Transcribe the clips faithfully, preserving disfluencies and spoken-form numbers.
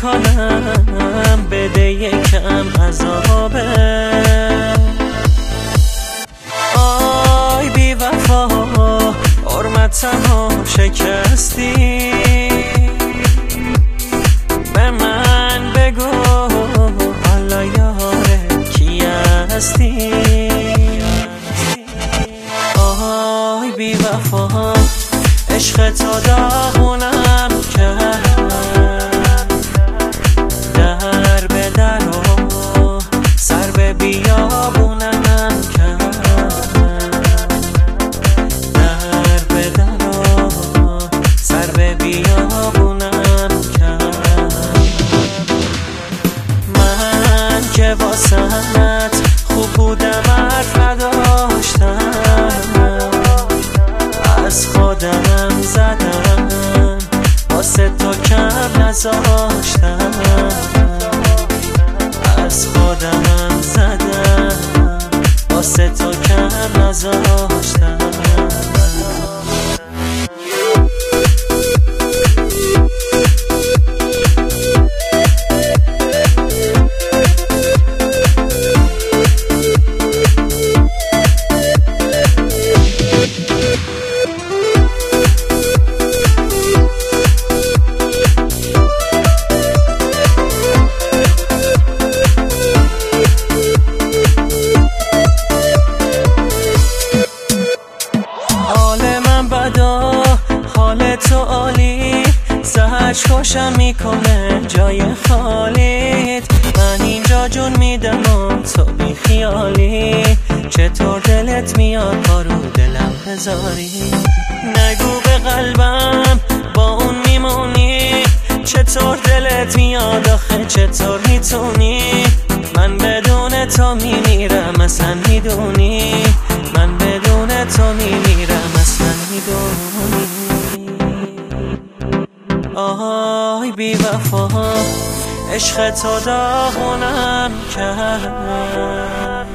میکنم بده یکم عذابه. آی بی وفا حرمتمو شکستی، به من بگو حالا یاره کی هستی. آی بی وفا عشق تو داغونم کرد، در به در و سر به بیابونم کرد، در به در و سر به بیابونم کرد. من که واسمت خوب بودم حرف نداشتم، از خودم زدم واسه تو کم نذاشتم، از خودم زدم واسه تو کم نذاشتم. حال تو عالی، زهرش خوشم میکنه جای خالیت. من اینجا جون میدم و تو بی خیالی، چطور دلت میاد پارو دلم بذاری. نگو به قلبم با اون میمونی، چطور دلت میاد آخه چطور میتونی. من بدون تو میمیرم اصلا میدونی، من بدون تو میمیرم اصلا میدونی. آی بی وفا عشق تو داغونم کرد،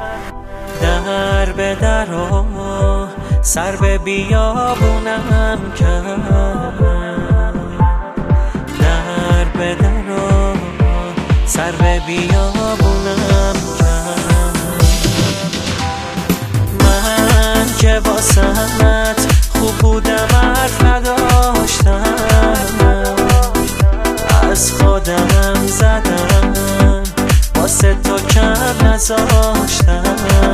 در به در و سر به بیابونم کرد، در به در و سر به بیابونم کرد. من که واسمت خوب بودم حرف نداشتم، از خودم زدم واسه تو کم نذاشتم،